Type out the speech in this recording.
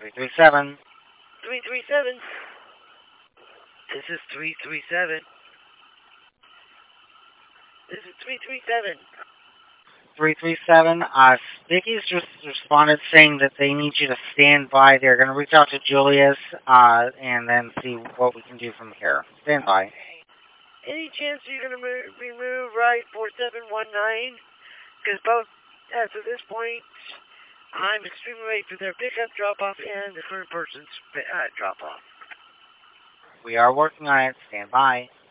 337. 337. This is 337. This is 337. 337. Sticky's just responded saying that they need you to stand by. They're going to reach out to Julius and then see what we can do from here. Stand by. Any chance you're going to remove ride 4719? Because both, as of this point, I'm extremely late for their pickup, drop-off, and the current person's drop-off. We are working on it. Stand by.